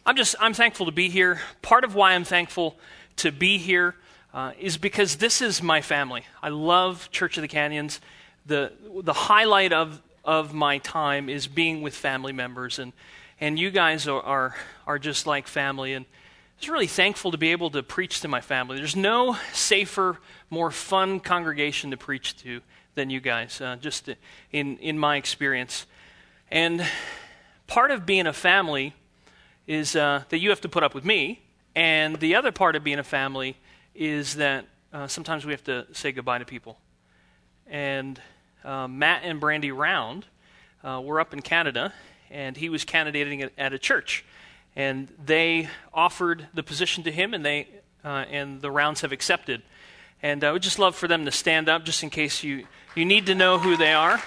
I'm thankful to be here. Part of why I'm thankful to be here is because this is my family. I love Church of the Canyons. The highlight of my time is being with family members, and you guys are just like family, and I'm just really thankful to be able to preach to my family. There's no safer, more fun congregation to preach to than you guys, just in my experience. And part of being a family is that you have to put up with me, and the other part of being a family is that sometimes we have to say goodbye to people. And Matt and Brandy Round were up in Canada, and he was candidating at a church, and they offered the position to him, and the Rounds have accepted. And I would just love for them to stand up, just in case you need to know who they are.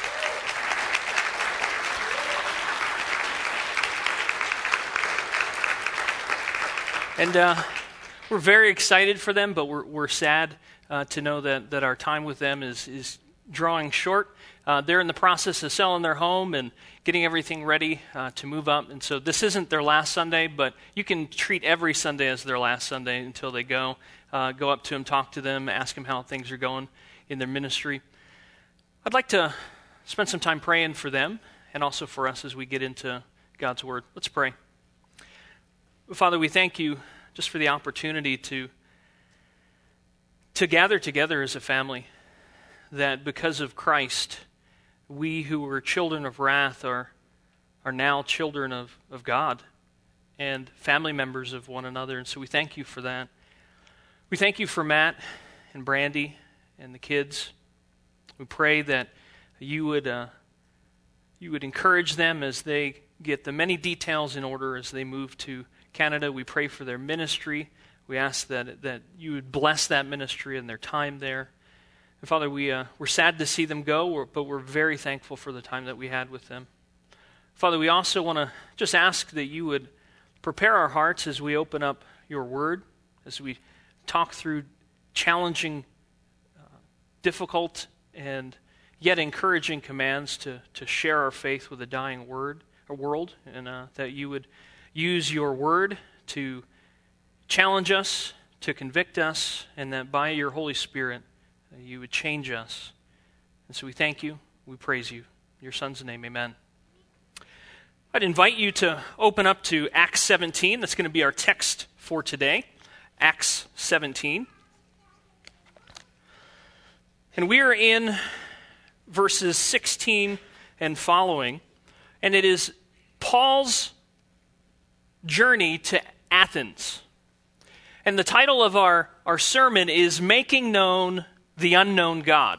And we're very excited for them, but we're sad to know that our time with them is drawing short. They're in the process of selling their home and getting everything ready to move up. And so this isn't their last Sunday, but you can treat every Sunday as their last Sunday until they go. Go up to them, talk to them, ask them how things are going in their ministry. I'd like to spend some time praying for them and also for us as we get into God's Word. Let's pray. Father, we thank you just for the opportunity to gather together as a family, that because of Christ, we who were children of wrath are now children of God and family members of one another. And so we thank you for that. We thank you for Matt and Brandy and the kids. We pray that you would encourage them as they get the many details in order as they move to Canada. We pray for their ministry. We ask that you would bless that ministry and their time there. And Father, we're sad to see them go, but we're very thankful for the time that we had with them. Father, we also want to just ask that you would prepare our hearts as we open up your word, as we talk through challenging, difficult, and yet encouraging commands to share our faith with a dying world, and that you would use your word to challenge us, to convict us, and that by your Holy Spirit, you would change us. And so we thank you, we praise you. In your Son's name, amen. I'd invite you to open up to Acts 17. That's going to be our text for today, Acts 17. And we are in verses 16 and following, and it is Paul's journey to Athens. And the title of our sermon is Making Known the Unknown God.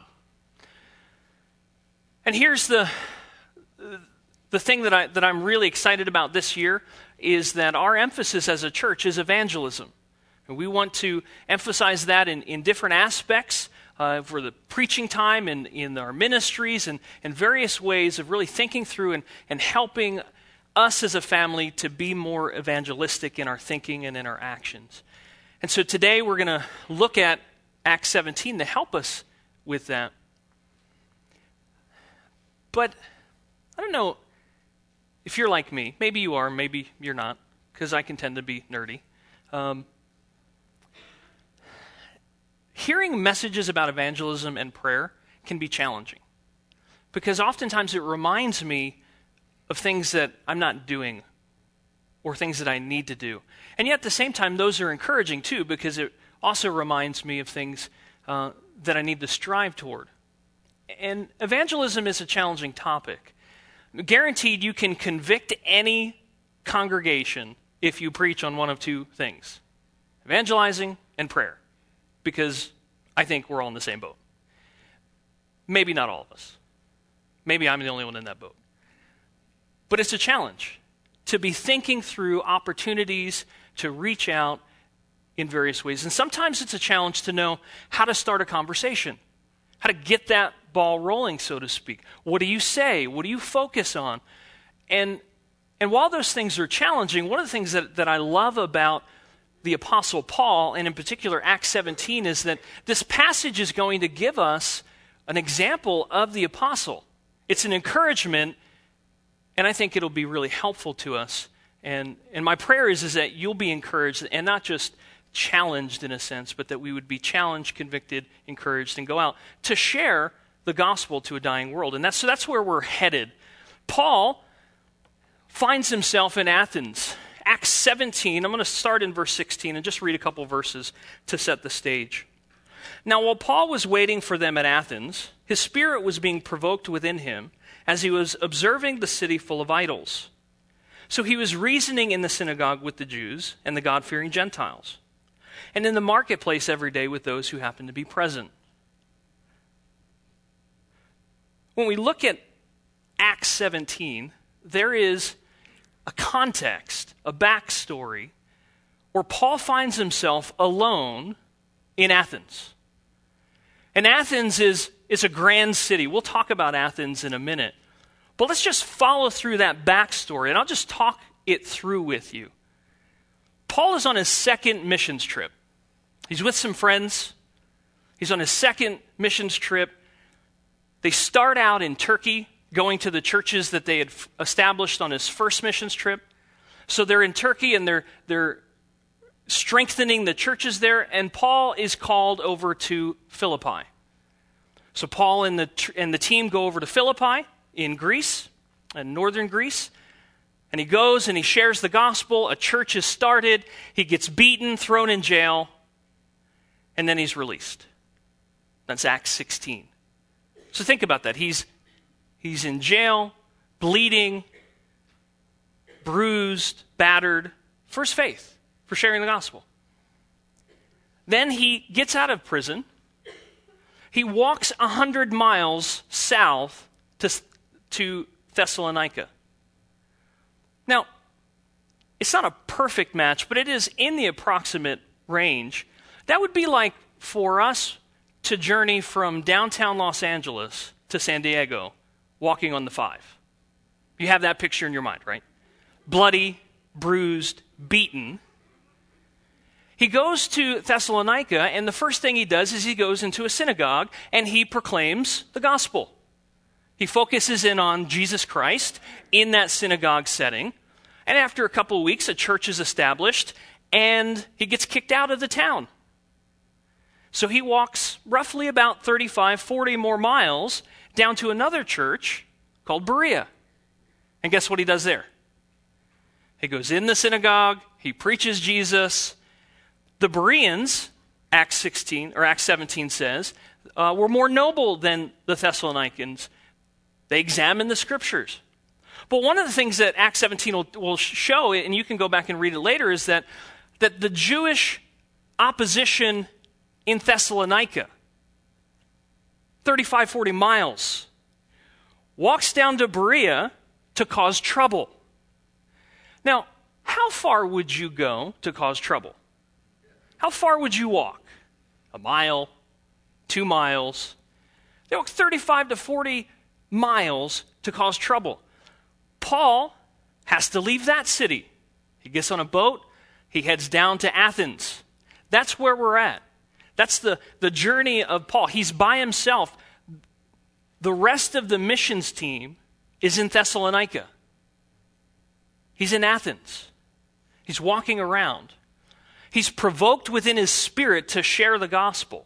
And here's the thing that I'm really excited about this year is that our emphasis as a church is evangelism. And we want to emphasize that in different aspects for the preaching time and in our ministries and various ways of really thinking through and helping us as a family to be more evangelistic in our thinking and in our actions. And so today we're going to look at Acts 17 to help us with that. But I don't know if you're like me. Maybe you are, maybe you're not, because I can tend to be nerdy. Hearing messages about evangelism and prayer can be challenging, because oftentimes it reminds me of things that I'm not doing or things that I need to do. And yet at the same time, those are encouraging too, because it also reminds me of things that I need to strive toward. And evangelism is a challenging topic. Guaranteed you can convict any congregation if you preach on one of two things: evangelizing and prayer, because I think we're all in the same boat. Maybe not all of us. Maybe I'm the only one in that boat. But it's a challenge to be thinking through opportunities to reach out in various ways. And sometimes it's a challenge to know how to start a conversation, how to get that ball rolling, so to speak. What do you say? What do you focus on? And while those things are challenging, one of the things that I love about the Apostle Paul, and in particular Acts 17, is that this passage is going to give us an example of the apostle. It's an encouragement, and I think it'll be really helpful to us And my prayer is that you'll be encouraged, and not just challenged in a sense, but that we would be challenged, convicted, encouraged, and go out to share the gospel to a dying world. And that's where we're headed. Paul finds himself in Athens. Acts 17, I'm going to start in verse 16 and just read a couple verses to set the stage. Now, while Paul was waiting for them at Athens, his spirit was being provoked within him as he was observing the city full of idols. So he was reasoning in the synagogue with the Jews and the God-fearing Gentiles, and in the marketplace every day with those who happened to be present. When we look at Acts 17, there is a context, a backstory, where Paul finds himself alone in Athens. And Athens is a grand city. We'll talk about Athens in a minute. But let's just follow through that backstory, and I'll just talk it through with you. Paul is on his second missions trip. He's with some friends. He's on his second missions trip. They start out in Turkey, going to the churches that they had established on his first missions trip. So they're in Turkey, and they're strengthening the churches there, and Paul is called over to Philippi. So Paul and the team go over to Philippi in Greece, in northern Greece, and he goes and he shares the gospel. A church is started. He gets beaten, thrown in jail, and then he's released. That's Acts 16. So think about that. He's in jail, bleeding, bruised, battered, for his faith, for sharing the gospel. Then he gets out of prison. He walks 100 miles south to Thessalonica. Now, it's not a perfect match, but it is in the approximate range. That would be like for us to journey from downtown Los Angeles to San Diego, walking on the 5. You have that picture in your mind, right? Bloody, bruised, beaten. He goes to Thessalonica, and the first thing he does is he goes into a synagogue, and he proclaims the gospel. He focuses in on Jesus Christ in that synagogue setting. And after a couple of weeks, a church is established, and he gets kicked out of the town. So he walks roughly about 35, 40 more miles down to another church called Berea. And guess what he does there? He goes in the synagogue, he preaches Jesus. The Bereans, Acts 17 says, were more noble than the Thessalonians. They examined the scriptures. But one of the things that Acts 17 will show, and you can go back and read it later, is that the Jewish opposition in Thessalonica, 35, 40 miles, walks down to Berea to cause trouble. Now, how far would you go to cause trouble? How far would you walk? A mile? 2 miles? They walk 35 to 40 miles to cause trouble. Paul has to leave that city. He gets on a boat. He heads down to Athens. That's where we're at. That's the journey of Paul. He's by himself. The rest of the missions team is in Thessalonica. He's in Athens. He's walking around. He's provoked within his spirit to share the gospel.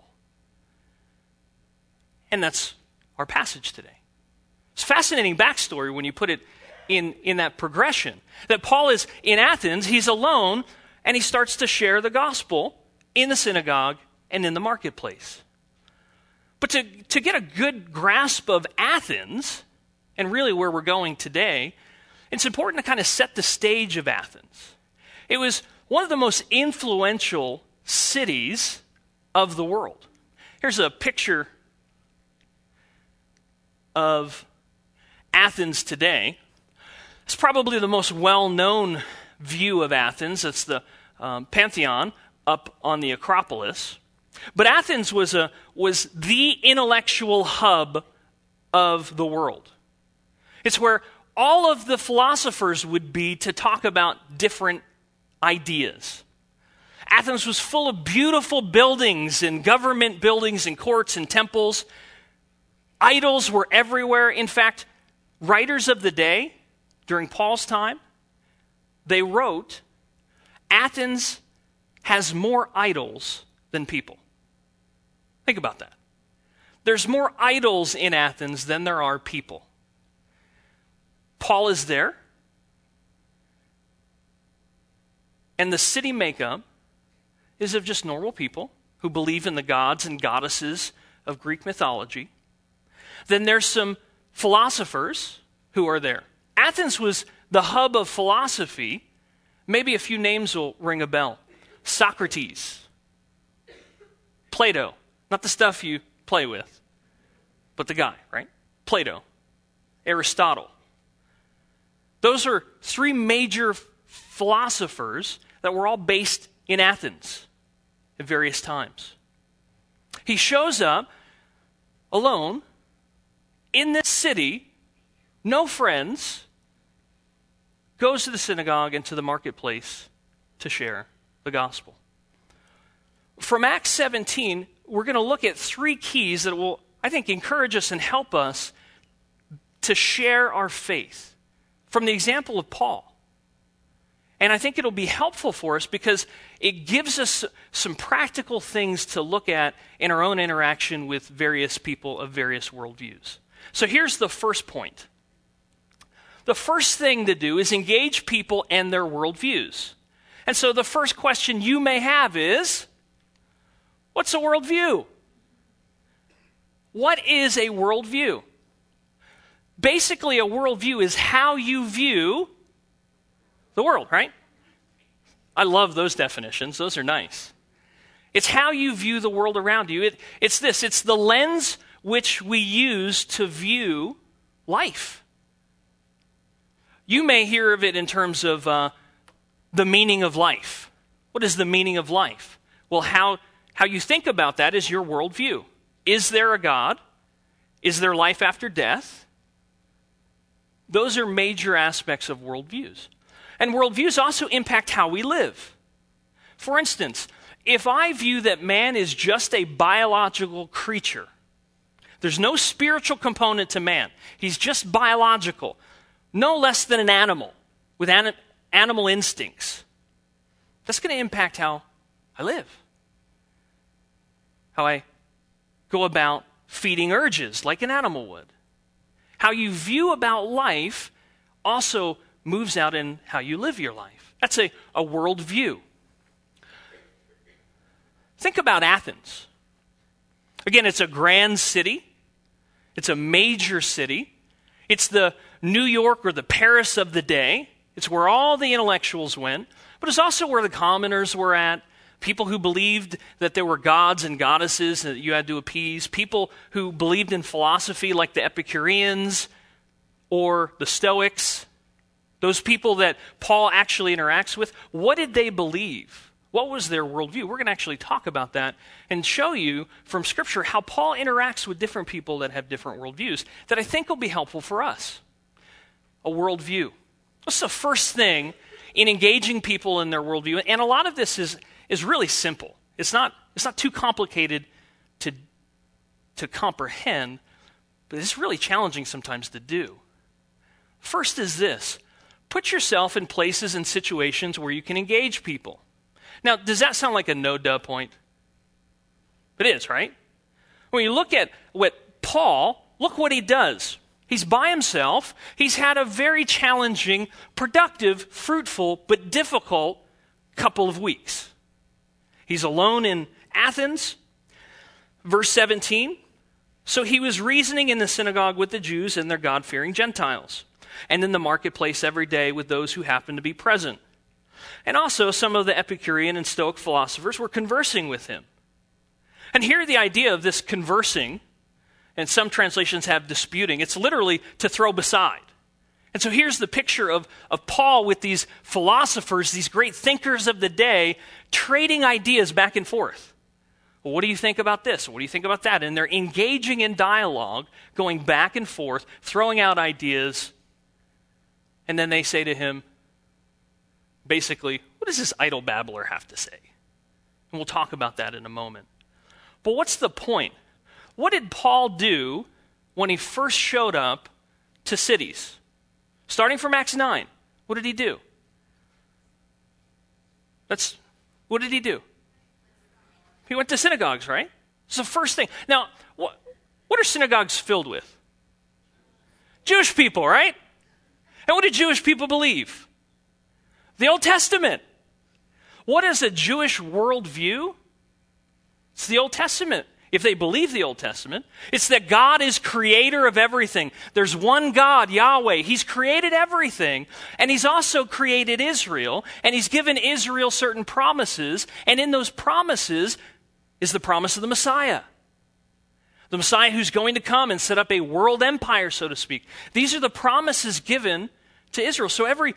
And that's our passage today. It's a fascinating backstory when you put it in that progression. That Paul is in Athens, he's alone, and he starts to share the gospel in the synagogue and in the marketplace. But to get a good grasp of Athens, and really where we're going today, it's important to kind of set the stage of Athens. It was one of the most influential cities of the world. Here's a picture of Athens today. It's probably the most well-known view of Athens. It's the Pantheon up on the Acropolis. But Athens was the intellectual hub of the world. It's where all of the philosophers would be to talk about different ideas. Athens was full of beautiful buildings and government buildings and courts and temples. Idols were everywhere. In fact, writers of the day, during Paul's time, they wrote, Athens has more idols than people. Think about that. There's more idols in Athens than there are people. Paul is there, and the city makeup is of just normal people who believe in the gods and goddesses of Greek mythology. Then there's some philosophers who are there. Athens was the hub of philosophy. Maybe a few names will ring a bell. Socrates, Plato, not the stuff you play with, but the guy, right? Plato, Aristotle. Those are three major philosophers that were all based in Athens at various times. He shows up alone in this city, no friends, goes to the synagogue and to the marketplace to share the gospel. From Acts 17, we're going to look at three keys that will, I think, encourage us and help us to share our faith from the example of Paul. And I think it'll be helpful for us because it gives us some practical things to look at in our own interaction with various people of various worldviews. So here's the first point. The first thing to do is engage people and their worldviews. And so the first question you may have is, what's a worldview? What is a worldview? Basically, a worldview is how you view the world, right? I love those definitions. Those are nice. It's how you view the world around you. It's the lens which we use to view life. You may hear of it in terms of the meaning of life. What is the meaning of life? Well, how you think about that is your worldview. Is there a God? Is there life after death? Those are major aspects of worldviews. And worldviews also impact how we live. For instance, if I view that man is just a biological creature, there's no spiritual component to man. He's just biological, no less than an animal with animal instincts. That's going to impact how I live, how I go about feeding urges like an animal would. How you view about life also moves out in how you live your life. That's a worldview. Think about Athens. Again, it's a grand city. It's a major city. It's the New York or the Paris of the day. It's where all the intellectuals went. But it's also where the commoners were at. People who believed that there were gods and goddesses that you had to appease. People who believed in philosophy like the Epicureans or the Stoics. Those people that Paul actually interacts with. What did they believe? What was their worldview? We're going to actually talk about that and show you from Scripture how Paul interacts with different people that have different worldviews that I think will be helpful for us. A worldview. What's the first thing in engaging people in their worldview? And a lot of this is really simple. It's not too complicated to comprehend, but it's really challenging sometimes to do. First is this. Put yourself in places and situations where you can engage people. Now, does that sound like a no-duh point? It is, right? When you look at what Paul, look what he does. He's by himself. He's had a very challenging, productive, fruitful, but difficult couple of weeks. He's alone in Athens. Verse 17, so he was reasoning in the synagogue with the Jews and their God-fearing Gentiles, and in the marketplace every day with those who happened to be present. And also some of the Epicurean and Stoic philosophers were conversing with him. And here the idea of this conversing, and some translations have disputing, it's literally to throw beside. And so here's the picture of Paul with these philosophers, these great thinkers of the day, trading ideas back and forth. Well, what do you think about this? What do you think about that? And they're engaging in dialogue, going back and forth, throwing out ideas. And then they say to him, basically, what does this idle babbler have to say? And we'll talk about that in a moment. But what's the point? What did Paul do when he first showed up to cities? Starting from Acts 9, what did he do? What did he do? He went to synagogues, right? It's the first thing. Now, what are synagogues filled with? Jewish people, right? And what do Jewish people believe? The Old Testament. What is a Jewish worldview? It's the Old Testament. If they believe the Old Testament, it's that God is creator of everything. There's one God, Yahweh. He's created everything, and he's also created Israel, and he's given Israel certain promises, and in those promises is the promise of the Messiah. The Messiah who's going to come and set up a world empire, so to speak. These are the promises given to Israel. So every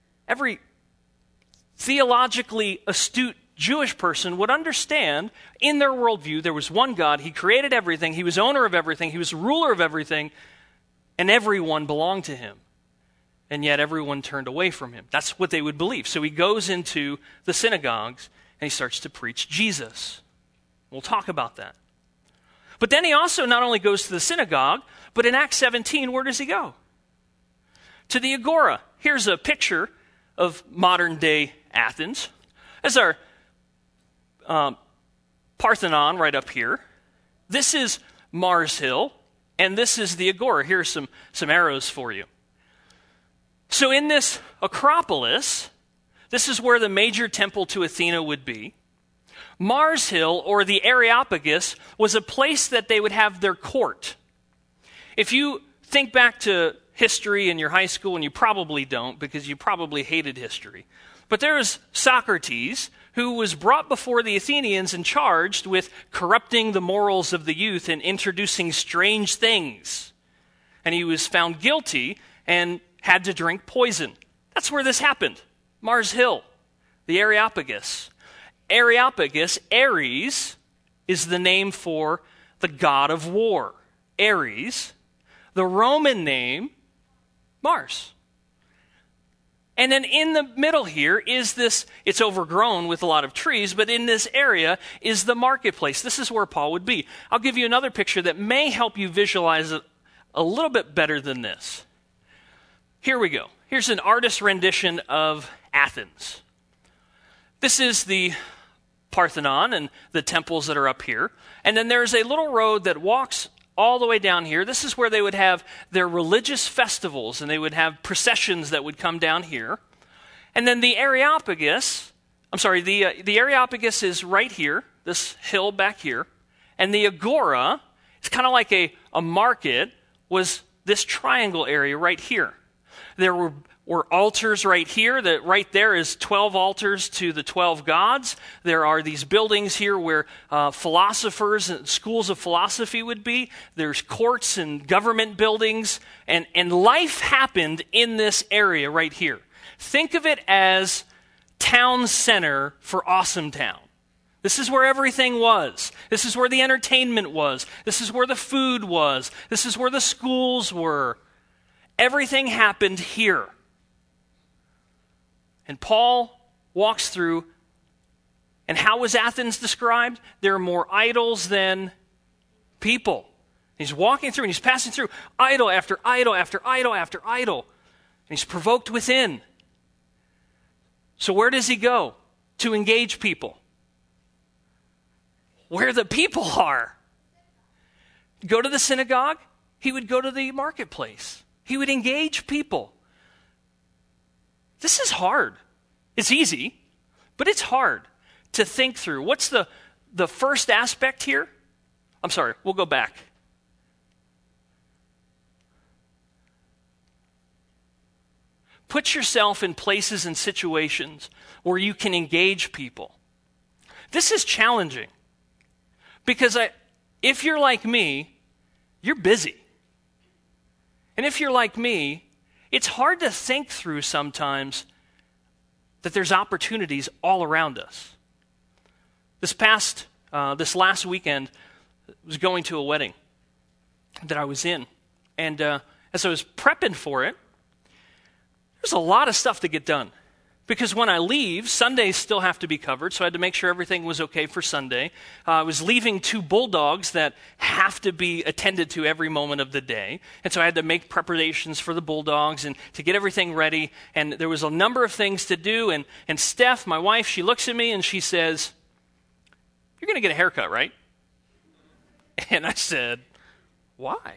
theologically astute Jewish person would understand in their worldview there was one God. He created everything. He was owner of everything. He was ruler of everything. And everyone belonged to him. And yet everyone turned away from him. That's what they would believe. So he goes into the synagogues and he starts to preach Jesus. We'll talk about that. But then he also not only goes to the synagogue, but in Acts 17, where does he go? To the Agora. Here's a picture of modern day Athens. There's our Parthenon right up here. This is Mars Hill, and this is the Agora. Here's some arrows for you. So in this Acropolis, this is where the major temple to Athena would be. Mars Hill, or the Areopagus, was a place that they would have their court. If you think back to history in your high school, and you probably don't because you probably hated history, but there was Socrates, who was brought before the Athenians and charged with corrupting the morals of the youth and introducing strange things. And he was found guilty and had to drink poison. That's where this happened. Mars Hill, the Areopagus. Areopagus, Ares, is the name for the god of war. Ares. The Roman name, Mars. And then in the middle here is this, it's overgrown with a lot of trees, but in this area is the marketplace. This is where Paul would be. I'll give you another picture that may help you visualize it a little bit better than this. Here we go. Here's an artist's rendition of Athens. This is the Parthenon and the temples that are up here. And then there's a little road that walks all the way down here. This is where they would have their religious festivals, and they would have processions that would come down here. And then the Areopagus, the Areopagus is right here, this hill back here. And the Agora, it's kind of like a market, was this triangle area right here. There were altars right here. That right there is 12 altars to the 12 gods. There are these buildings here where philosophers and schools of philosophy would be. There's courts and government buildings. And life happened in this area right here. Think of it as town center for Awesome Town. This is where everything was. This is where the entertainment was. This is where the food was. This is where the schools were. Everything happened here. And Paul walks through, and how was Athens described? There are more idols than people. He's walking through, and he's passing through idol after idol after idol after idol. And he's provoked within. So where does he go to engage people? Where the people are. Go to the synagogue, he would go to the marketplace. He would engage people. This is hard. It's easy, but it's hard to think through. What's the first aspect here? I'm sorry, we'll go back. Put yourself in places and situations where you can engage people. This is challenging because if you're like me, you're busy. And if you're like me, it's hard to think through sometimes that there's opportunities all around us. This last weekend, I was going to a wedding that I was in. And as I was prepping for it, there's a lot of stuff to get done. because when I leave, Sundays still have to be covered, so I had to make sure everything was okay for Sunday. I was leaving 2 bulldogs that have to be attended to every moment of the day, and so I had to make preparations for the bulldogs and to get everything ready, and there was a number of things to do, and Steph, my wife, she looks at me and she says, "You're going to get a haircut, right?" And I said, "Why?"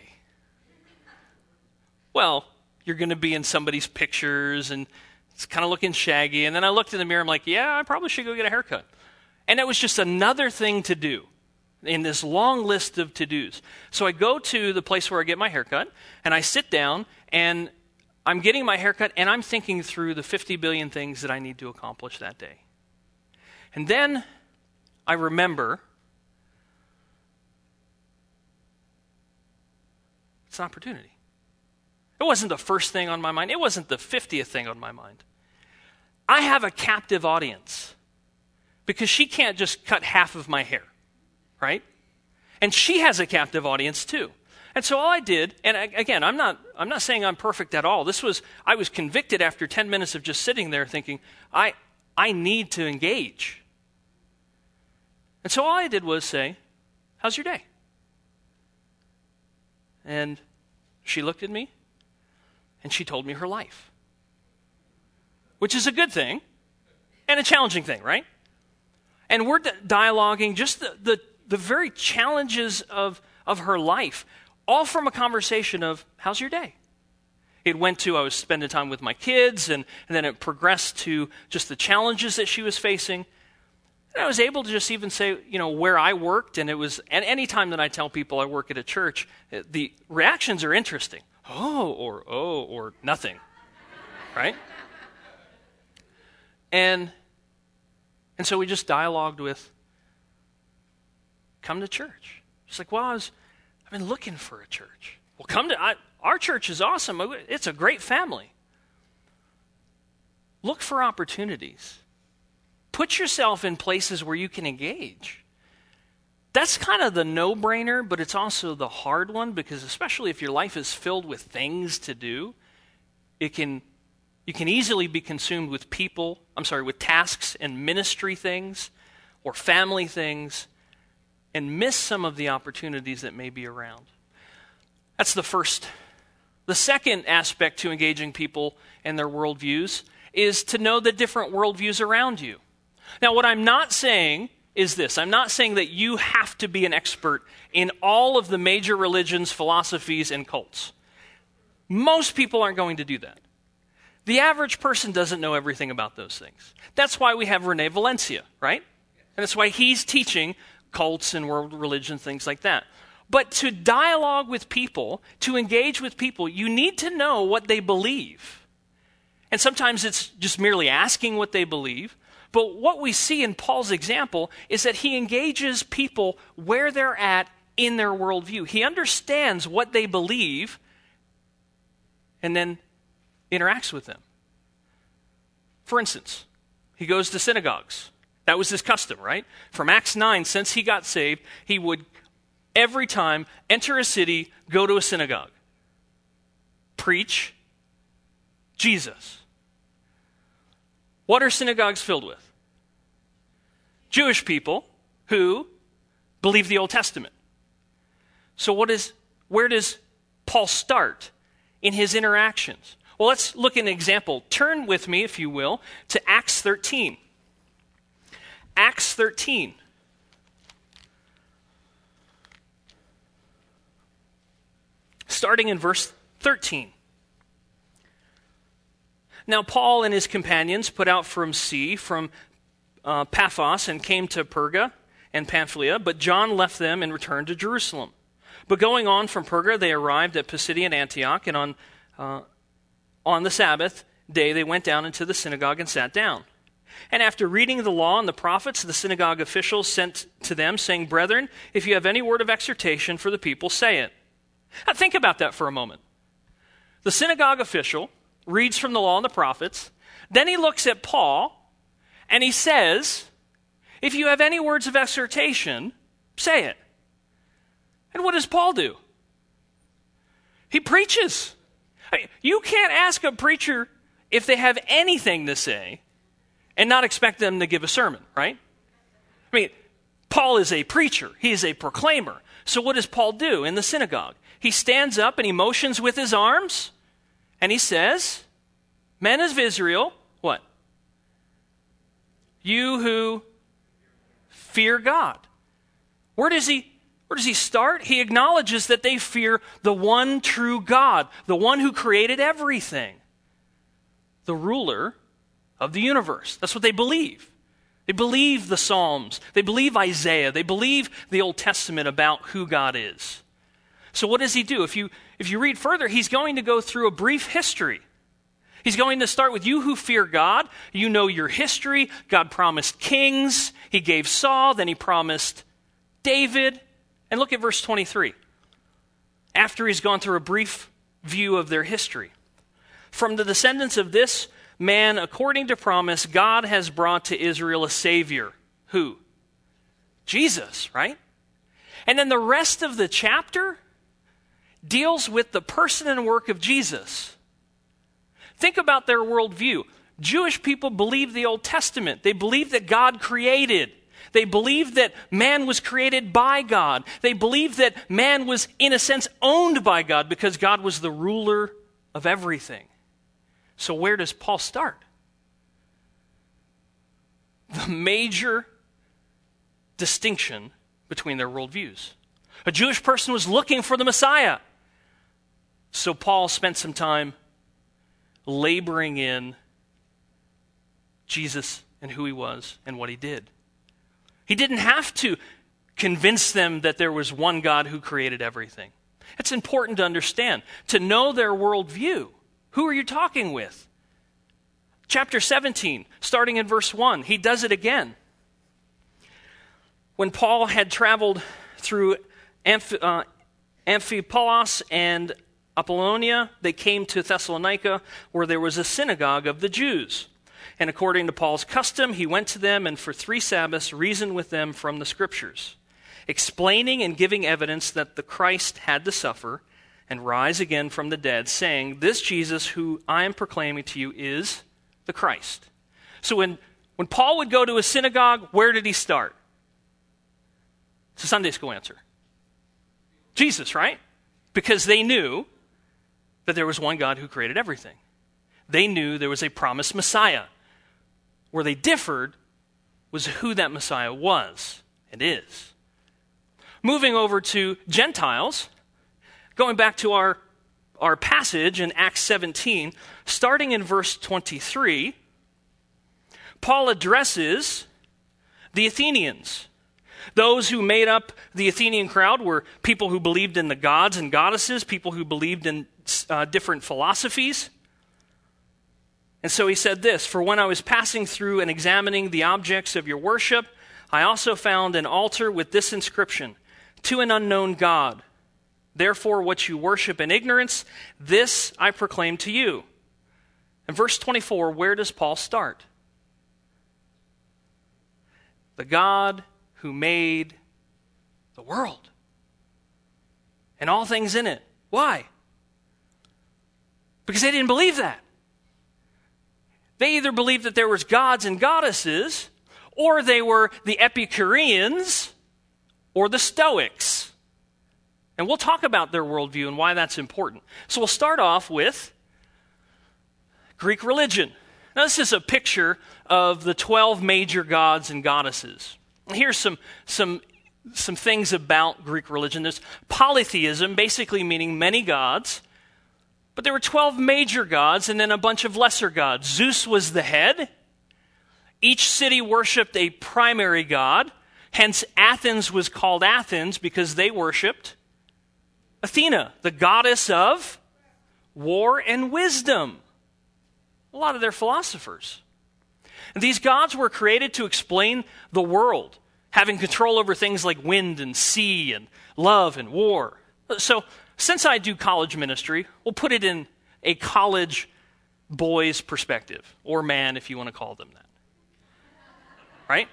"Well, you're going to be in somebody's pictures, and it's kind of looking shaggy." And then I looked in the mirror, I'm like, yeah, I probably should go get a haircut. And it was just another thing to do in this long list of to-dos. So I go to the place where I get my haircut, and I sit down, and I'm getting my haircut, and I'm thinking through the 50 billion things that I need to accomplish that day. And then I remember it's an opportunity. It wasn't the first thing on my mind. It wasn't the 50th thing on my mind. I have a captive audience because she can't just cut half of my hair, right? And she has a captive audience too. And so all I did, and again, I'm not saying I'm perfect at all. I was convicted after 10 minutes of just sitting there thinking, I need to engage. And so all I did was say, "How's your day?" And she looked at me, and she told me her life, which is a good thing and a challenging thing, right? And we're dialoguing just the very challenges of her life, all from a conversation of, "How's your day?" It went to, I was spending time with my kids, and then it progressed to just the challenges that she was facing. And I was able to just even say, where I worked, and any time that I tell people I work at a church, the reactions are interesting. Oh, or nothing, right? And so we just dialogued with, "Come to church." She's like, "Well, I've been looking for a church." "Well, our church is awesome. It's a great family." Look for opportunities. Put yourself in places where you can engage. That's kind of the no-brainer, but it's also the hard one, because especially if your life is filled with things to do, you can easily be consumed with with tasks and ministry things or family things and miss some of the opportunities that may be around. That's the first. The second aspect to engaging people and their worldviews is to know the different worldviews around you. Now, what I'm not saying is this. I'm not saying that you have to be an expert in all of the major religions, philosophies, and cults. Most people aren't going to do that. The average person doesn't know everything about those things. That's why we have Rene Valencia, right? And that's why he's teaching cults and world religion, things like that. But to dialogue with people, to engage with people, you need to know what they believe. And sometimes it's just merely asking what they believe. But what we see in Paul's example is that he engages people where they're at in their worldview. He understands what they believe and then interacts with them. For instance, he goes to synagogues. That was his custom, right? From Acts 9, since he got saved, he would every time enter a city, go to a synagogue, preach Jesus. What are synagogues filled with? Jewish people who believe the Old Testament. So where does Paul start in his interactions? Well, let's look at an example. Turn with me, if you will, to Acts 13. Acts 13. Starting in verse 13. Now Paul and his companions put out from Paphos, and came to Perga and Pamphylia, but John left them and returned to Jerusalem. But going on from Perga, they arrived at Pisidian Antioch, and on the Sabbath day they went down into the synagogue and sat down. And after reading the law and the prophets, the synagogue officials sent to them, saying, "Brethren, if you have any word of exhortation for the people, say it." Now think about that for a moment. The synagogue official reads from the law and the prophets, then he looks at Paul, and he says, "If you have any words of exhortation, say it." And what does Paul do? He preaches. You can't ask a preacher if they have anything to say and not expect them to give a sermon, right? I mean, Paul is a preacher. He is a proclaimer. So what does Paul do in the synagogue? He stands up and he motions with his arms, and he says, men of Israel, what? You who fear God. Where does he start? He acknowledges that they fear the one true God, the one who created everything, the ruler of the universe. That's what they believe. They believe the Psalms. They believe Isaiah. They believe the Old Testament about who God is. So what does he do? If you read further, he's going to go through a brief history. He's going to start with you who fear God. You know your history. God promised kings. He gave Saul. Then he promised David. And look at verse 23. After he's gone through a brief view of their history. From the descendants of this man, according to promise, God has brought to Israel a Savior. Who? Jesus, right? And then the rest of the chapter deals with the person and work of Jesus. Think about their worldview. Jewish people believed the Old Testament. They believed that God created. They believed that man was created by God. They believed that man was, in a sense, owned by God because God was the ruler of everything. So where does Paul start? The major distinction between their worldviews. A Jewish person was looking for the Messiah. So Paul spent some time laboring in Jesus and who he was and what he did. He didn't have to convince them that there was one God who created everything. It's important to understand, to know their worldview. Who are you talking with? Chapter 17, starting in verse 1, he does it again. When Paul had traveled through Amphipolis and Apollonia, they came to Thessalonica, where there was a synagogue of the Jews. And according to Paul's custom, he went to them and for 3 Sabbaths reasoned with them from the Scriptures, explaining and giving evidence that the Christ had to suffer and rise again from the dead, saying, this Jesus who I am proclaiming to you is the Christ. So when Paul would go to a synagogue, where did he start? It's a Sunday school answer. Jesus, right? Because they knew that there was one God who created everything. They knew there was a promised Messiah. Where they differed was who that Messiah was and is. Moving over to Gentiles, going back to our passage in Acts 17, starting in verse 23, Paul addresses the Athenians. Those who made up the Athenian crowd were people who believed in the gods and goddesses, people who believed in different philosophies. And so he said this, for when I was passing through and examining the objects of your worship, I also found an altar with this inscription, to an unknown God. Therefore, what you worship in ignorance, this I proclaim to you. In verse 24, where does Paul start? The God who made the world and all things in it. Why? Because they didn't believe that. They either believed that there was gods and goddesses, or they were the Epicureans or the Stoics. And we'll talk about their worldview and why that's important. So we'll start off with Greek religion. Now this is a picture of the 12 major gods and goddesses. Here's some things about Greek religion. There's polytheism, basically meaning many gods. But there were 12 major gods and then a bunch of lesser gods. Zeus was the head. Each city worshipped a primary god. Hence, Athens was called Athens because they worshipped Athena, the goddess of war and wisdom. A lot of their philosophers. And these gods were created to explain the world, having control over things like wind and sea and love and war. So, since I do college ministry, we'll put it in a college boy's perspective, or man if you want to call them that. Right?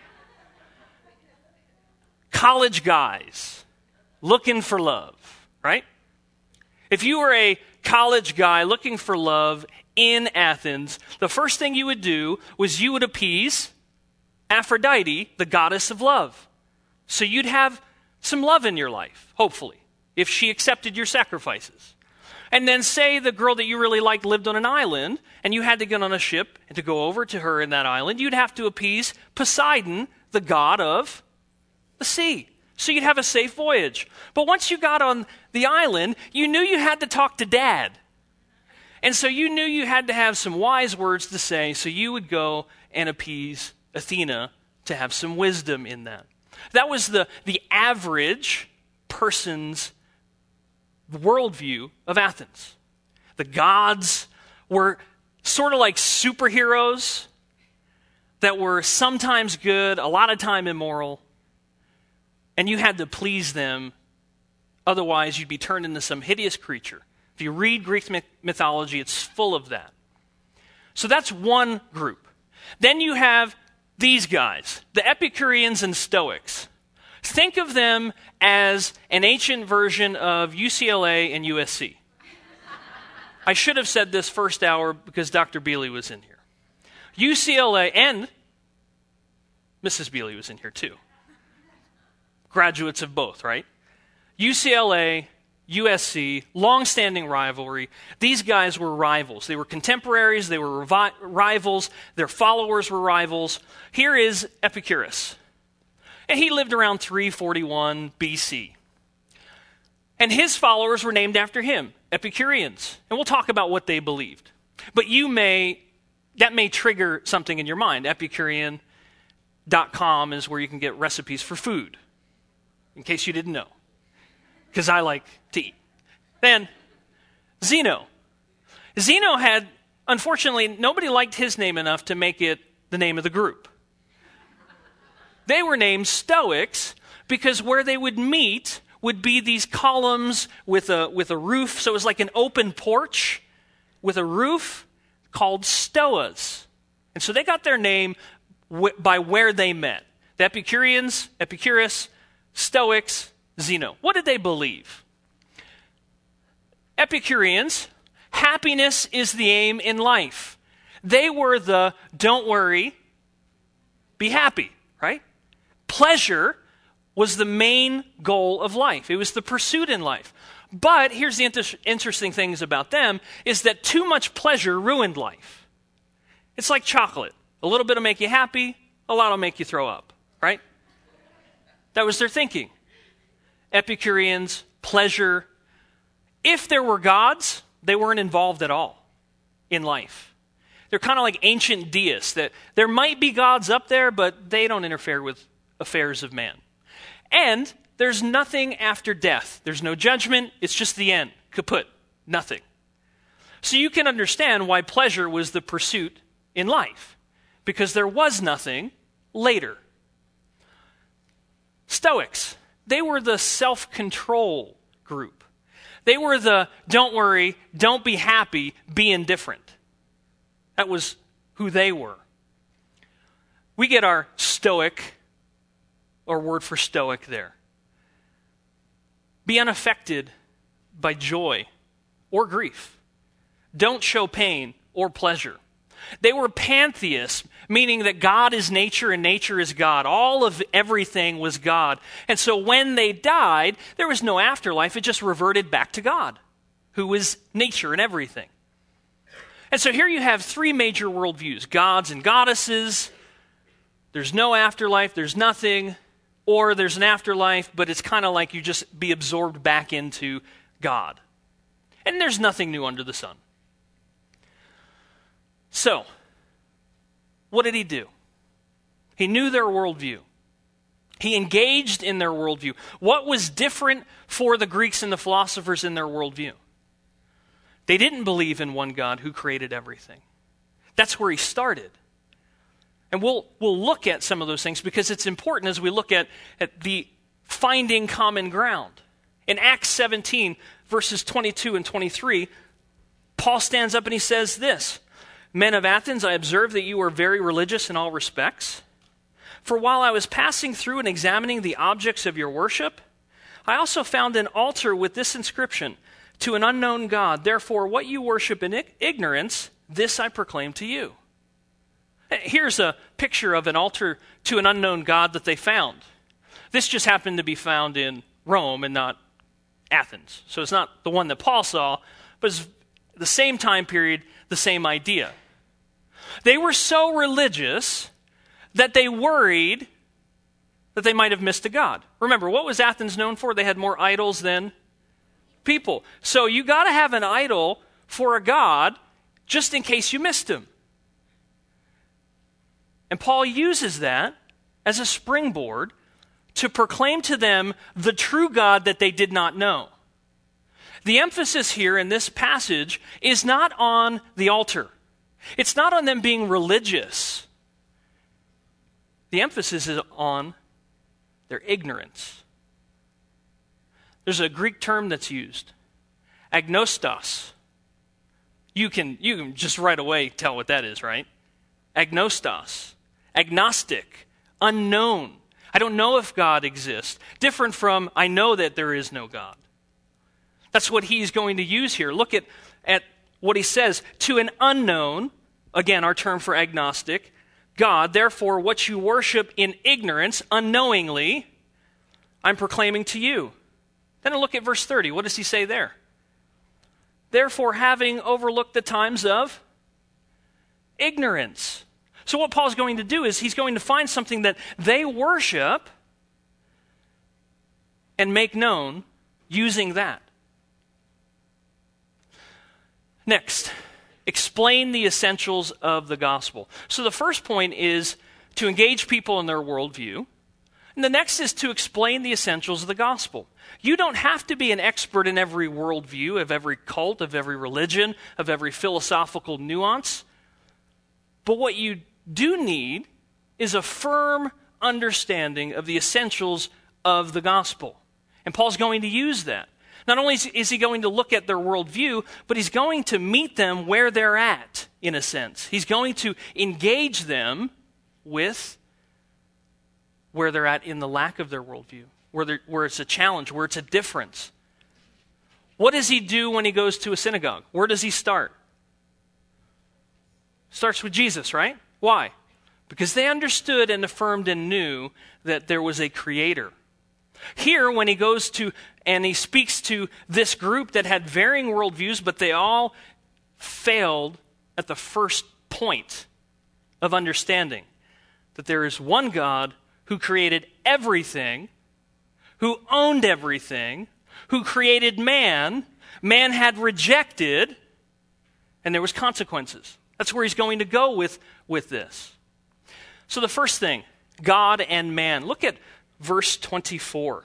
College guys looking for love, right? If you were a college guy looking for love in Athens, the first thing you would do was you would appease Aphrodite, the goddess of love. So you'd have some love in your life, hopefully, if she accepted your sacrifices. And then say the girl that you really liked lived on an island, and you had to get on a ship and to go over to her in that island, you'd have to appease Poseidon, the god of the sea. So you'd have a safe voyage. But once you got on the island, you knew you had to talk to Dad. And so you knew you had to have some wise words to say, so you would go and appease Athena to have some wisdom in that. That was the average person's worldview of Athens. The gods were sort of like superheroes that were sometimes good, a lot of time immoral, and you had to please them, otherwise you'd be turned into some hideous creature. If you read Greek mythology, it's full of that. So that's one group. Then you have these guys, the Epicureans and Stoics. Think of them as an ancient version of UCLA and USC. I should have said this first hour because Dr. Bealey was in here. UCLA, and Mrs. Bealey was in here too. Graduates of both, right? UCLA, USC, long-standing rivalry. These guys were rivals. They were contemporaries. They were rivals. Their followers were rivals. Here is Epicurus. And he lived around 341 BC. And his followers were named after him, Epicureans. And we'll talk about what they believed. But that may trigger something in your mind. Epicurean.com is where you can get recipes for food, in case you didn't know, because I like to eat. Then, Zeno. Zeno had, unfortunately, nobody liked his name enough to make it the name of the group. They were named Stoics because where they would meet would be these columns with a roof. So it was like an open porch with a roof called stoas. And so they got their name by where they met. The Epicureans, Epicurus, Stoics, Zeno. What did they believe? Epicureans, happiness is the aim in life. They were the don't worry, be happy, right? Pleasure was the main goal of life. It was the pursuit in life. But here's the interesting things about them is that too much pleasure ruined life. It's like chocolate. A little bit will make you happy, a lot will make you throw up, right? That was their thinking. Epicureans, pleasure. If there were gods, they weren't involved at all in life. They're kind of like ancient deists, that there might be gods up there, but they don't interfere with affairs of man. And there's nothing after death. There's no judgment. It's just the end. Kaput. Nothing. So you can understand why pleasure was the pursuit in life, because there was nothing later. Stoics, they were the self-control group. They were the don't worry, don't be happy, be indifferent. That was who they were. We get our Stoic, or word for stoic there. Be unaffected by joy or grief. Don't show pain or pleasure. They were pantheists, meaning that God is nature and nature is God. All of everything was God. And so when they died, there was no afterlife. It just reverted back to God, who is nature and everything. And so here you have three major worldviews: gods and goddesses. There's no afterlife, there's nothing. Or there's an afterlife, but it's kind of like you just be absorbed back into God. And there's nothing new under the sun. So, what did he do? He knew their worldview. He engaged in their worldview. What was different for the Greeks and the philosophers in their worldview? They didn't believe in one God who created everything. That's where he started. And we'll look at some of those things because it's important as we look at the finding common ground. In Acts 17, verses 22 and 23, Paul stands up and he says this: "Men of Athens, I observe that you are very religious in all respects. For while I was passing through and examining the objects of your worship, I also found an altar with this inscription: to an unknown God. Therefore, what you worship in ignorance, this I proclaim to you. Here's a picture of an altar to an unknown God that they found. This just happened to be found in Rome and not Athens. So it's not the one that Paul saw, but it's the same time period, the same idea. They were so religious that they worried that they might have missed a god. Remember, what was Athens known for? They had more idols than people. So you got to have an idol for a god just in case you missed him. And Paul uses that as a springboard to proclaim to them the true God that they did not know. The emphasis here in this passage is not on the altar. It's not on them being religious. The emphasis is on their ignorance. There's a Greek term that's used, agnostos. You can just right away tell what that is, right? Agnostos, agnostic, unknown. I don't know if God exists. Different from, I know that there is no God. That's what he's going to use here. Look at what he says. To an unknown, again, our term for agnostic, God, therefore, what you worship in ignorance, unknowingly, I'm proclaiming to you. Then look at verse 30. What does he say there? Therefore, having overlooked the times of ignorance. So what Paul's going to do is he's going to find something that they worship and make known using that. Next, explain the essentials of the gospel. So the first point is to engage people in their worldview. And the next is to explain the essentials of the gospel. You don't have to be an expert in every worldview, of every cult, of every religion, of every philosophical nuance. But what you do need is a firm understanding of the essentials of the gospel. And Paul's going to use that. Not only is he going to look at their worldview, but he's going to meet them where they're at, in a sense. He's going to engage them with where they're at in the lack of their worldview, where it's a challenge, where it's a difference. What does he do when he goes to a synagogue? Where does he start? Starts with Jesus, right? Why? Because they understood and affirmed and knew that there was a creator. Here, when he goes to, and he speaks to this group that had varying worldviews, but they all failed at the first point of understanding that there is one God who created everything, who owned everything, who created man. Man had rejected, and there was consequences. That's where he's going to go with this. So the first thing, God and man. Look at verse 24.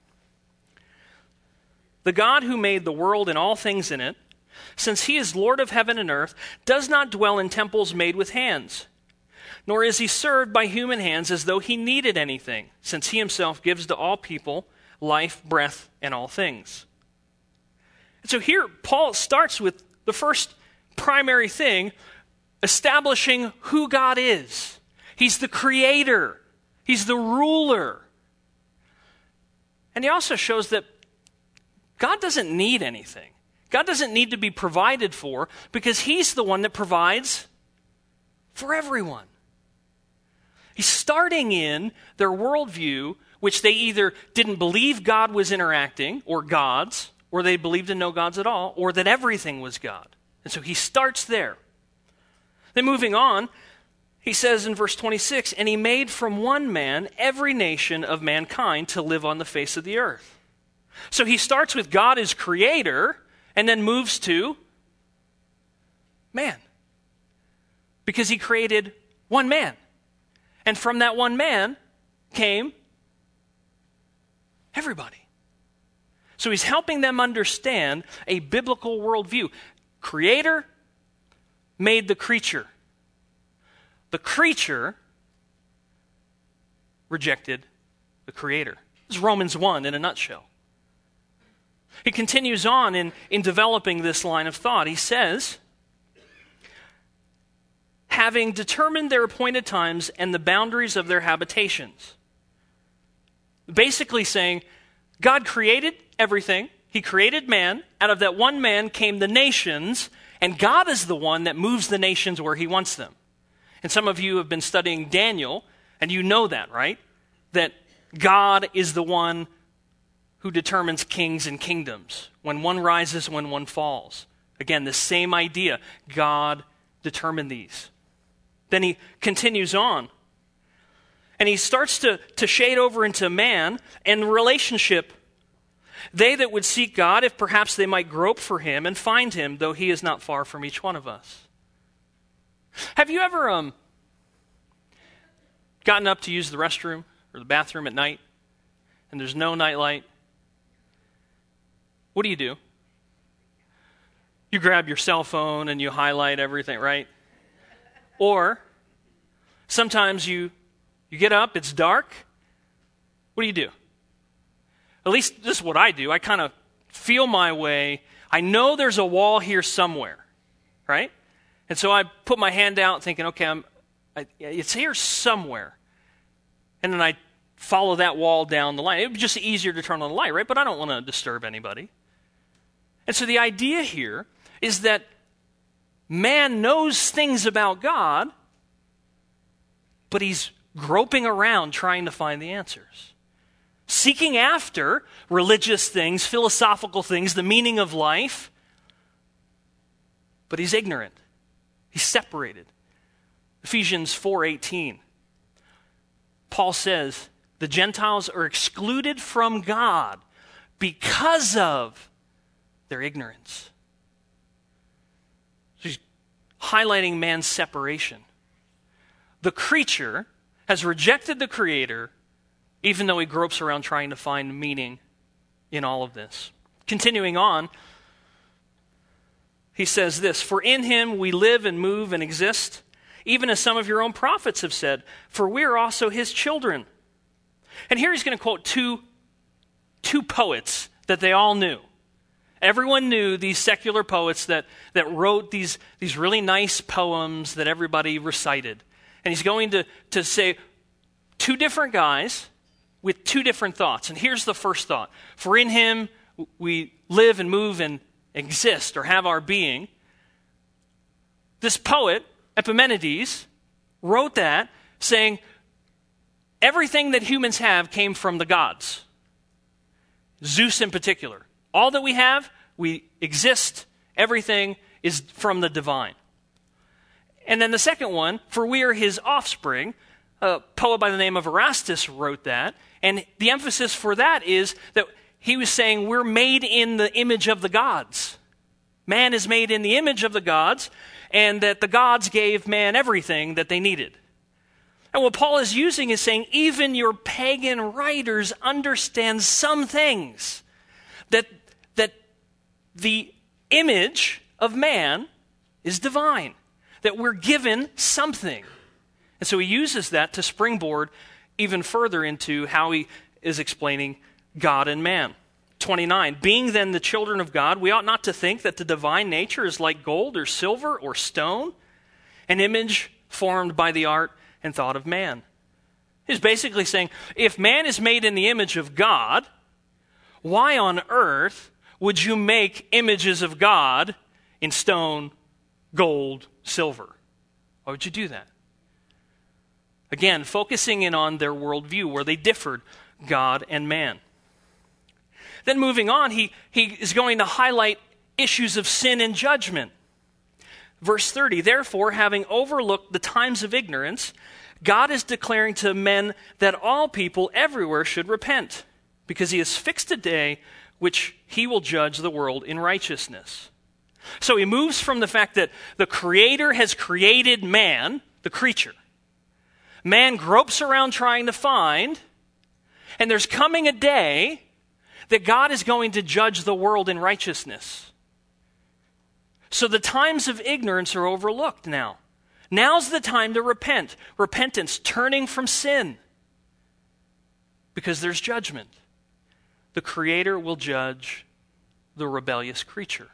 The God who made the world and all things in it, since he is Lord of heaven and earth, does not dwell in temples made with hands, nor is he served by human hands as though he needed anything, since he himself gives to all people life, breath, and all things. And so here, Paul starts with the first primary thing, establishing who God is. He's the creator. He's the ruler. And he also shows that God doesn't need anything. God doesn't need to be provided for because he's the one that provides for everyone. He's starting in their worldview, which they either didn't believe God was interacting, or gods, or they believed in no gods at all, or that everything was God. And so he starts there. Then moving on, he says in verse 26, and he made from one man every nation of mankind to live on the face of the earth. So he starts with God as creator, and then moves to man. Because he created one man. And from that one man came everybody. So he's helping them understand a biblical worldview. Creator made the creature. The creature rejected the creator. This is Romans 1 in a nutshell. He continues on in developing this line of thought. He says, having determined their appointed times and the boundaries of their habitations. Basically saying, God created everything. He created man. Out of that one man came the nations, and God is the one that moves the nations where he wants them. And some of you have been studying Daniel, and you know that, right? That God is the one who determines kings and kingdoms, when one rises, when one falls. Again, the same idea. God determined these. Then he continues on, and he starts to shade over into man and relationship. They that would seek God, if perhaps they might grope for him and find him, though he is not far from each one of us. Have you ever gotten up to use the restroom or the bathroom at night, and there's no nightlight? What do? You grab your cell phone and you highlight everything, right? Or sometimes you get up, it's dark. What do? At least this is what I do. I kind of feel my way. I know there's a wall here somewhere, right? And so I put my hand out thinking, okay, it's here somewhere. And then I follow that wall down the line. It would be just easier to turn on the light, right? But I don't want to disturb anybody. And so the idea here is that man knows things about God, but he's groping around trying to find the answers. Seeking after religious things, philosophical things, the meaning of life, but he's ignorant. He's separated. Ephesians 4:18. Paul says, the Gentiles are excluded from God because of their ignorance. So he's highlighting man's separation. The creature has rejected the Creator, even though he gropes around trying to find meaning in all of this. Continuing on, he says this, for in him we live and move and exist, even as some of your own prophets have said, for we are also his children. And here he's going to quote two poets that they all knew. Everyone knew these secular poets that wrote these really nice poems that everybody recited. And he's going to say two different guys with two different thoughts. And here's the first thought. For in him we live and move and exist or have our being. This poet, Epimenides, wrote that saying everything that humans have came from the gods. Zeus in particular. All that we have, we exist, everything is from the divine. And then the second one, for we are his offspring, a poet by the name of Erastus wrote that, and the emphasis for that is that he was saying we're made in the image of the gods. Man is made in the image of the gods, and that the gods gave man everything that they needed. And what Paul is using is saying even your pagan writers understand some things, that the image of man is divine, that we're given something. And so he uses that to springboard even further into how he is explaining God and man. 29, being then the children of God, we ought not to think that the divine nature is like gold or silver or stone, an image formed by the art and thought of man. He's basically saying, if man is made in the image of God, why on earth would you make images of God in stone, gold, silver? Why would you do that? Again, focusing in on their worldview where they differed, God and man. Then moving on, he is going to highlight issues of sin and judgment. Verse 30, therefore, having overlooked the times of ignorance, God is declaring to men that all people everywhere should repent, because he has fixed a day which he will judge the world in righteousness. So he moves from the fact that the Creator has created man, the creature. Man gropes around trying to find, and there's coming a day that God is going to judge the world in righteousness. So the times of ignorance are overlooked now. Now's the time to repent. Repentance, turning from sin. Because there's judgment. The Creator will judge the rebellious creature.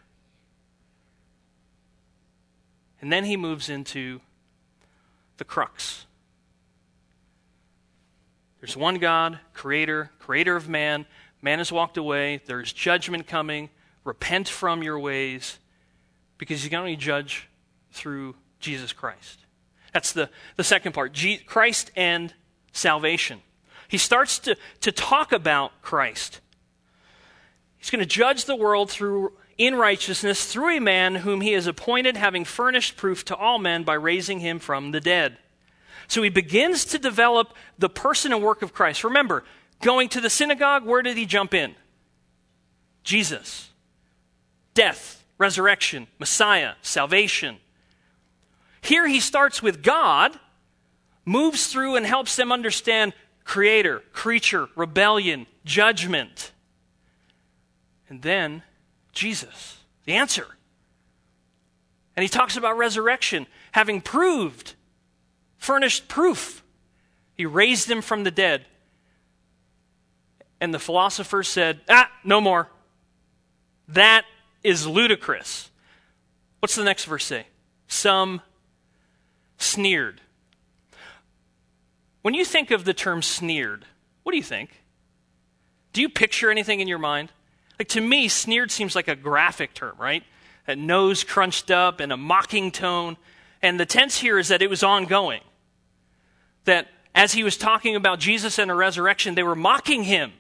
And then he moves into the crux. There's one God, creator of man. Man has walked away. There's judgment coming. Repent from your ways, because you can only judge through Jesus Christ. That's the second part, Christ and salvation. He starts to talk about Christ. He's going to judge the world in righteousness through a man whom he has appointed, having furnished proof to all men by raising him from the dead. So he begins to develop the person and work of Christ. Remember, going to the synagogue, where did he jump in? Jesus. Death, resurrection, Messiah, salvation. Here he starts with God, moves through and helps them understand creator, creature, rebellion, judgment. And then Jesus, the answer. And he talks about resurrection, having furnished proof. He raised him from the dead. And the philosophers said, no more. That is ludicrous. What's the next verse say? Some sneered. When you think of the term sneered, what do you think? Do you picture anything in your mind? Like, to me, sneered seems like a graphic term, right? A nose crunched up and a mocking tone. And the tense here is that it was ongoing. That as he was talking about Jesus and a resurrection, they were mocking him.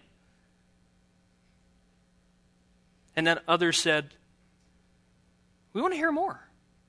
And then others said, we want to hear more.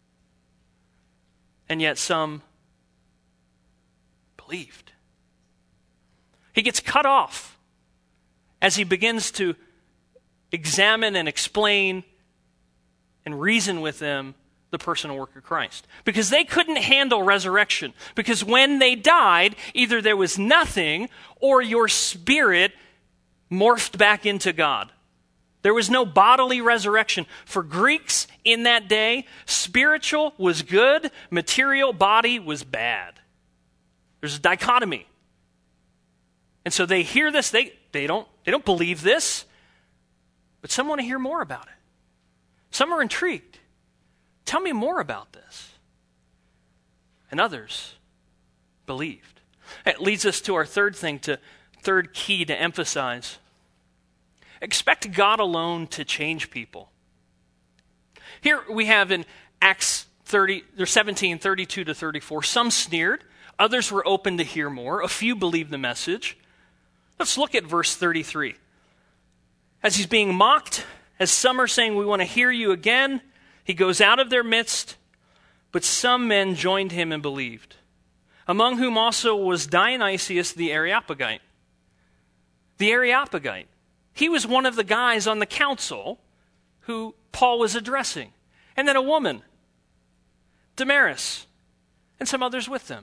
And yet some believed. He gets cut off as he begins to examine and explain and reason with them the personal work of Christ. Because they couldn't handle resurrection. Because when they died, either there was nothing or your spirit morphed back into God. There was no bodily resurrection. For Greeks in that day, spiritual was good, material body was bad. There's a dichotomy. And so they hear this, they don't believe this, but some want to hear more about it. Some are intrigued. Tell me more about this. And others believed. It leads us to our third key to emphasize. Expect God alone to change people. Here we have in Acts 17, 32 to 34, some sneered, others were open to hear more, a few believed the message. Let's look at verse 33. As he's being mocked, as some are saying, we want to hear you again, he goes out of their midst, but some men joined him and believed, among whom also was Dionysius the Areopagite. The Areopagite. He was one of the guys on the council who Paul was addressing. And then a woman, Damaris, and some others with them.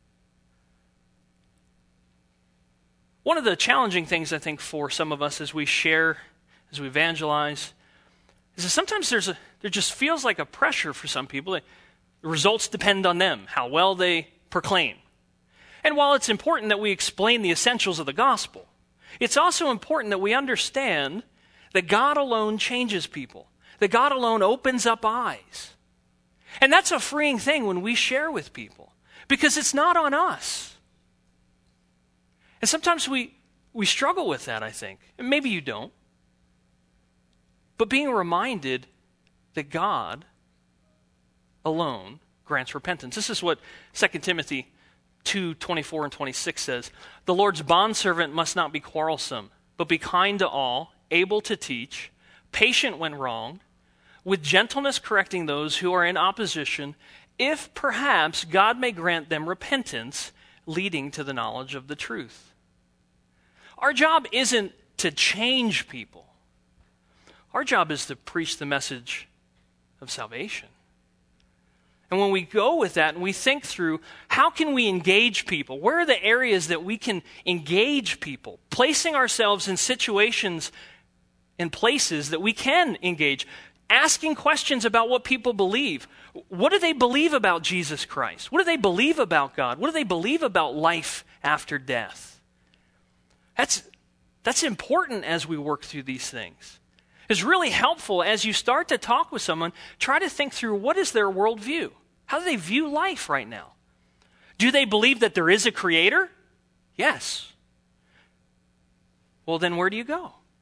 One of the challenging things, I think, for some of us as we share, as we evangelize, is that sometimes there just feels like a pressure for some people. The results depend on them, how well they proclaim. And while it's important that we explain the essentials of the gospel, it's also important that we understand that God alone changes people, that God alone opens up eyes. And that's a freeing thing when we share with people, because it's not on us. And sometimes we struggle with that, I think. And maybe you don't. But being reminded that God alone grants repentance. This is what 2 Timothy 2:24 and 26 says. The Lord's bondservant must not be quarrelsome, but be kind to all, able to teach, patient when wronged, with gentleness correcting those who are in opposition, if perhaps God may grant them repentance, leading to the knowledge of the truth. Our job isn't to change people. Our job is to preach the message of salvation. And when we go with that and we think through, how can we engage people? Where are the areas that we can engage people? Placing ourselves in situations and places that we can engage. Asking questions about what people believe. What do they believe about Jesus Christ? What do they believe about God? What do they believe about life after death? That's important as we work through these things. It's really helpful as you start to talk with someone, try to think through what is their worldview? How do they view life right now? Do they believe that there is a creator? Yes. Well, then where do you go?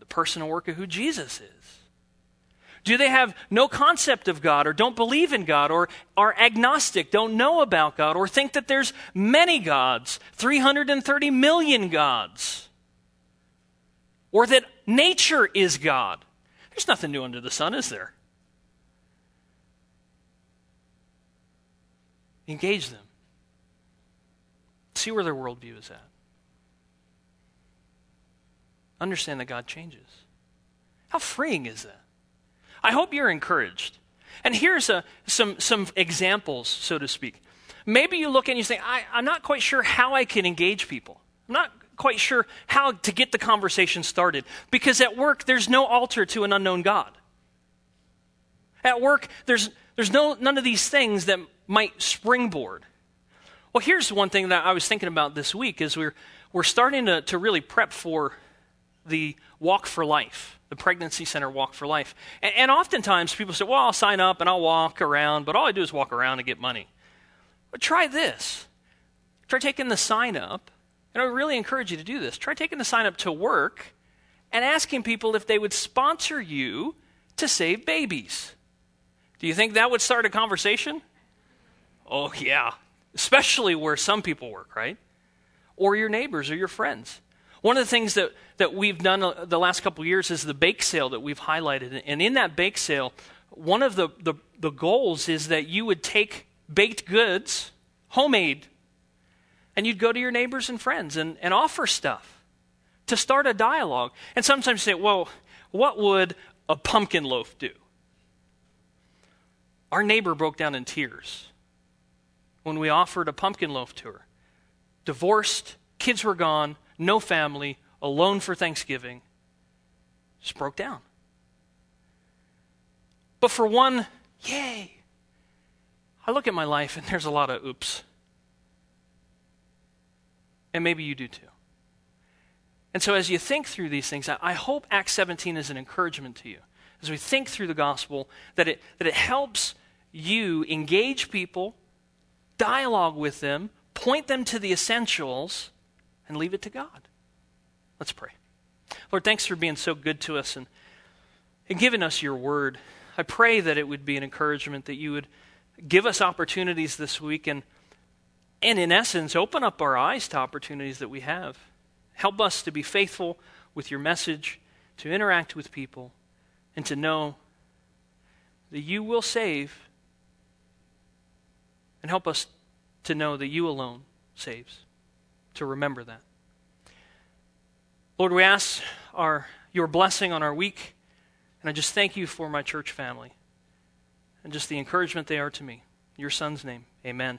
person and work of who Jesus is? Do they have no concept of God, or don't believe in God, or are agnostic, don't know about God, or think that there's many gods, 330 million gods, or that nature is God? There's nothing new under the sun, is there? Engage them. See where their worldview is at. Understand that God changes. How freeing is that? I hope you're encouraged. And here's some examples, so to speak. Maybe you look and you say, I'm not quite sure how I can engage people. I'm not quite sure how to get the conversation started. Because at work, there's no altar to an unknown God. At work, there's none of these things that might springboard. Well, here's one thing that I was thinking about this week is we're starting to really prep for the Walk for Life, the Pregnancy Center Walk for Life. And oftentimes people say, well, I'll sign up and I'll walk around, but all I do is walk around and get money. But try this. Try taking the sign up, and I would really encourage you to do this. Try taking the sign up to work and asking people if they would sponsor you to save babies. Do you think that would start a conversation? Oh, yeah. Especially where some people work, right? Or your neighbors or your friends. One of the things that we've done the last couple of years is the bake sale that we've highlighted. And in that bake sale, one of the goals is that you would take baked goods, homemade, and you'd go to your neighbors and friends and offer stuff to start a dialogue. And sometimes you say, well, what would a pumpkin loaf do? Our neighbor broke down in tears when we offered a pumpkin loaf to her. Divorced, kids were gone, no family, alone for Thanksgiving. Just broke down. But for one, yay. I look at my life and there's a lot of oops. And maybe you do too. And so as you think through these things, I hope Acts 17 is an encouragement to you. As we think through the gospel, that it helps you engage people, dialogue with them, point them to the essentials, and leave it to God. Let's pray. Lord, thanks for being so good to us and giving us your word. I pray that it would be an encouragement, that you would give us opportunities this week and in essence, open up our eyes to opportunities that we have. Help us to be faithful with your message, to interact with people, and to know that you will save, and help us to know that you alone saves, to remember that. Lord, we ask your blessing on our week, and I just thank you for my church family and just the encouragement they are to me. In your Son's name, amen.